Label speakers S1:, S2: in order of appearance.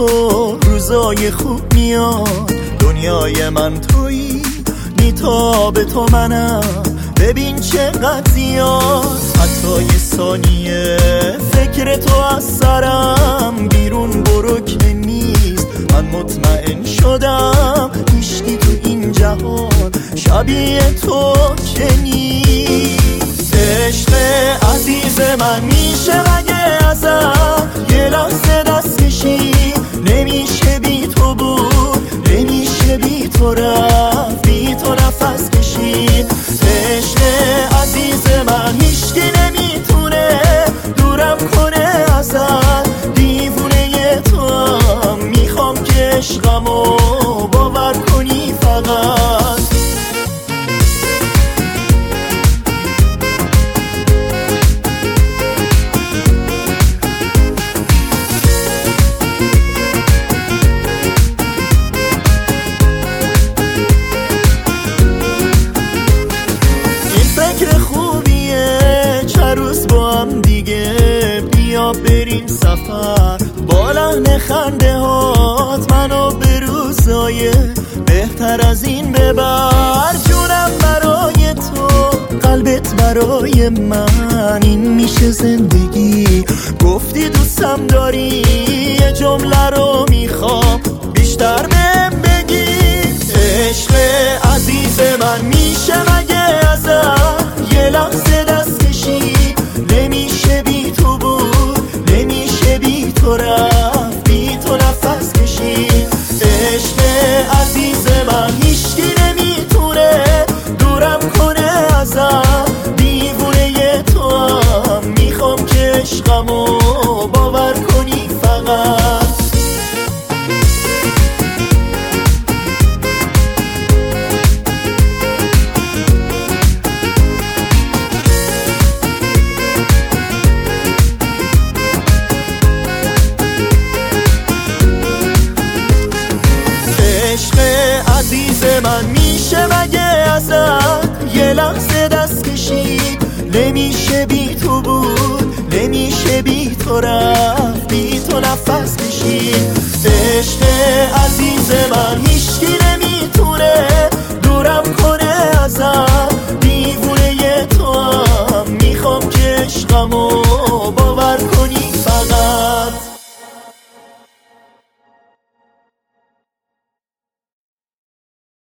S1: تو روزای خوب میاد، دنیای من تویی، نیتاب تو منم، ببین چقدر زیاد. حتی یه ثانیه فکر تو از سرم بیرون برو که نیست، من مطمئن شدم هیچکی تو این جهان شبیه تو که نیست. عشق عزیز من میشه مگه ازم یه لحظه دست کشی؟ نمیشه بی تو بود، نمیشه بی تو رفت، بی تو نفس کشید. عشق عزیز من هیچکی نمیتونه دورم کنه ازت، دیوونه تو هم میخوام که عشقمو باور کنی فقط. بریم سفر با لحن خنده هات، منو به روزای بهتر از این ببر. جونم برای تو، قلبت برای من، این میشه زندگی. گفتی دوستم داری، یه جمله رو میخوام بیشتر بهم بگی. عشق عزیز من میشه مگه ازت یه لحظه دست کشی؟ نمیشه بی تو بود، نمیشه بی تو رفت، بی تو نفس کشید. عشق عزیز من هیچکی نمیتونه دورم کنه ازت، دیوونه تو هم میخوام که عشقمو باور کنی فقط. عشق عزیز من میشه مگه ازت یه لحظه دست کشید؟ نمیشه بی تو بود، نمیشه بی تو رفت، بی تو نفس کشید. عشق عزیز من هیچکی نمیتونه دورم کنه ازت، دیوونه تو هم میخوام که عشقمو